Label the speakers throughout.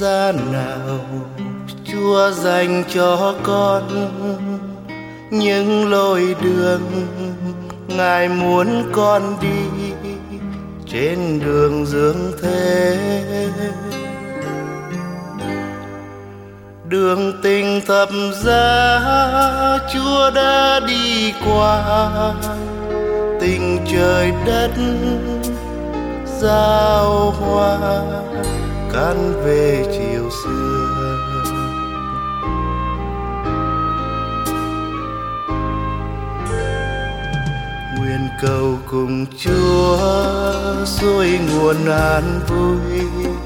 Speaker 1: gian nào Chúa dành cho con những lối đường Ngài muốn con đi trên đường dương thế. Đường tình thập giá Chúa đã đi qua, tình trời đất giao hoa can về chiều xưa. Nguyện cầu cùng Chúa xuôi nguồn an vui,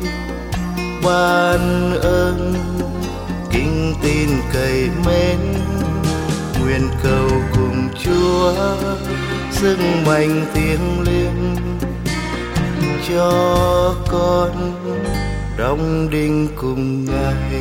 Speaker 1: ban ơn kính tin cậy mến. Nguyện cầu cùng Chúa sức mạnh thiêng liêng cho con đóng đinh cùng Ngài.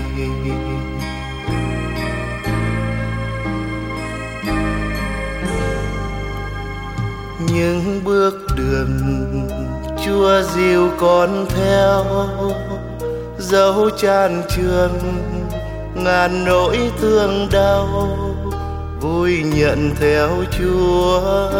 Speaker 1: Những bước đường Chúa dìu con theo, dẫu chan trường ngàn nỗi thương đau, vui nhận theo Chúa.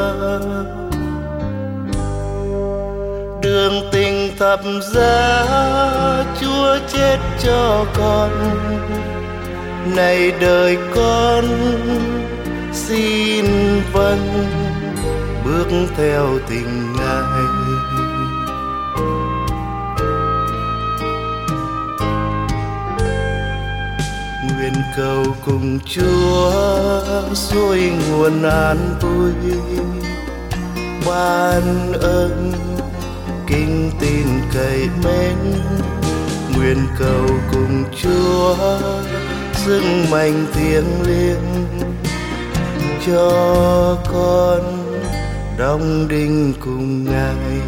Speaker 1: Đường tình thập giá Chúa chết cho con, này đời con xin vâng bước theo tình Ngài. Nguyện cầu cùng Chúa xuôi nguồn an vui, ban ơn kính tin cậy mến. Nguyện cầu cùng Chúa sức mạnh thiêng liêng cho con đóng đinh cùng Ngài.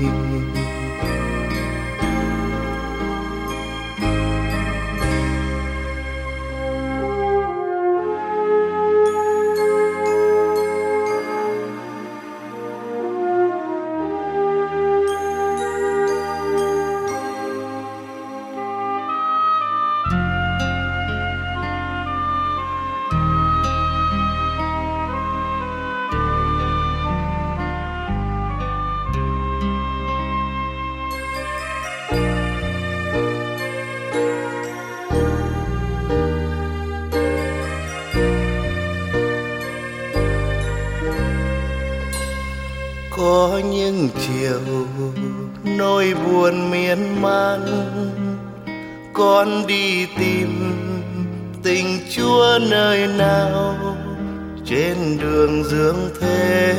Speaker 1: Có những chiều nỗi buồn miên man, con đi tìm tình Chúa nơi nào trên đường dương thế.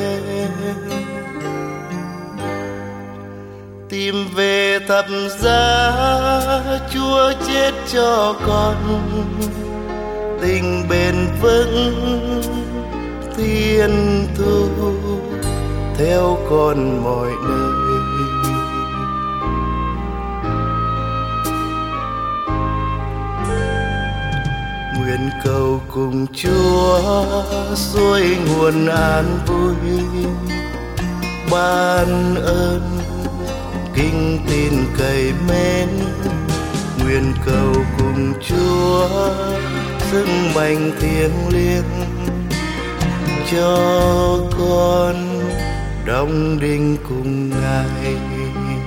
Speaker 1: Tìm về thập giá Chúa chết cho con, tình bền vững thiên thu theo con mọi nơi. Nguyện cầu cùng Chúa xuôi nguồn an vui, ban ơn kính tin cậy mến. Nguyện cầu cùng Chúa sức mạnh thiêng liêng cho con đóng đinh cùng Ngài.